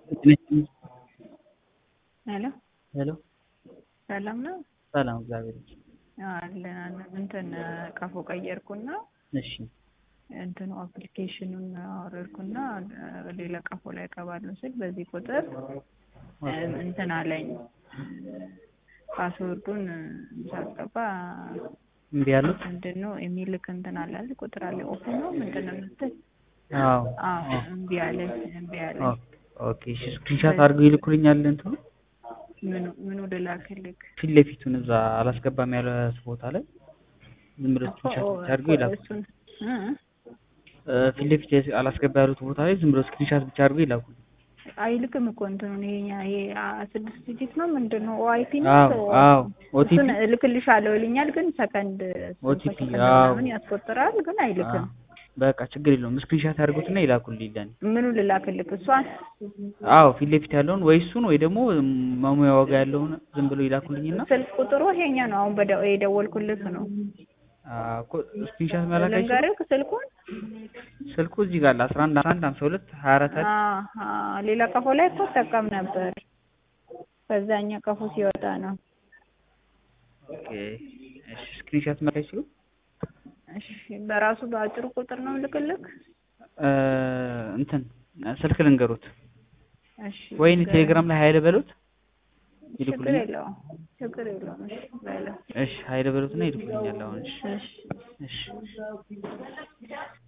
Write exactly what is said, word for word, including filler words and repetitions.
ሄሎ ሄሎ ሰላም ነው? ሰላም እግዚአብሔር አለ እንትን ቀፎ ቀየርኩና እሺ እንትኑ አፕሊኬሽኑን አወረድኩና ሌላ ቀፎ ላይ እገባለሁ ስል በዚህ ቁጥር እንትን አለኝ ፓስወርዱን ሳስገባ እምቢ አሉት። ምንድነው የሚልክ እንትን አለ አይደል? ቁጥር አለ ኦፕን ነው ምንድነው የምትል? አዎ አዎ እምቢ አለኝ እምቢ አለኝ። ኦኬ እሺ ስክሪንሾት አድርገው ይልኩልኛል እንትኑ ምን ምን ወደ ላክልክ ፊት ለፊቱን እዛ አላስገባም ያለ ቦታ ላይ ዝም ብሎ ስክሪንሾት አድርገው ይላኩ። እሱን ፊት ለፊት አላስገባ ያሉት ቦታ ላይ ዝም ብሎ ስክሪንሾት ብቻ አድርገው ይላኩ። አይልክም እኮ እንትኑ ይሄኛ ይሄ ስድስት ዲጂት ነው ምንድነው ኦአይፒ ነው? አዎ አዎ ኦቲፒ እሱን እልክልሻለሁ ይልኛል ግን ሰከንድ ኦቲፒ አዎ ምን ያስቆጥራል ግን አይልክም። በቃ ችግር የለውም ስክሪንሾት አድርጉትና ይላኩልኝ ለኔ። ምኑ ልላክልክ? እሷን አዎ ፊት ለፊት ያለውን ወይ እሱን ወይ ደግሞ መሙያ ዋጋ ያለውን ዝም ብሎ ይላኩልኝና ስልክ ቁጥሩ ይሄኛ ነው አሁን በደው የደወልኩልህ ነው። አዎ ስክሪንሾት መላክ አይችልም። ልንገርህ ስልኩን ስልኩ እዚህ ጋር አስራ አንድ አስራ አንድ ሃምሳ ሁለት ሀያ አራት አዎ ሌላ ቀፎ ላይ እኮ ተጠቀም ነበር በዛኛ ቀፎ ሲወጣ ነው። ኦኬ እሺ ስክሪንሾት መላክ አይችልም። እሺ በራሱ በአጭሩ ቁጥር ነው ልክልክ እ እንትን ስልክ ልንገሩት እሺ ወይኔ ቴሌግራም ላይ ሀይል በሉት ችግር ይልኩልኝ። የለውም ችግር የለውም እሺ በለው እሺ ሀይል በሉትና ይልኩልኛል አሁን። እሺ እሺ እሺ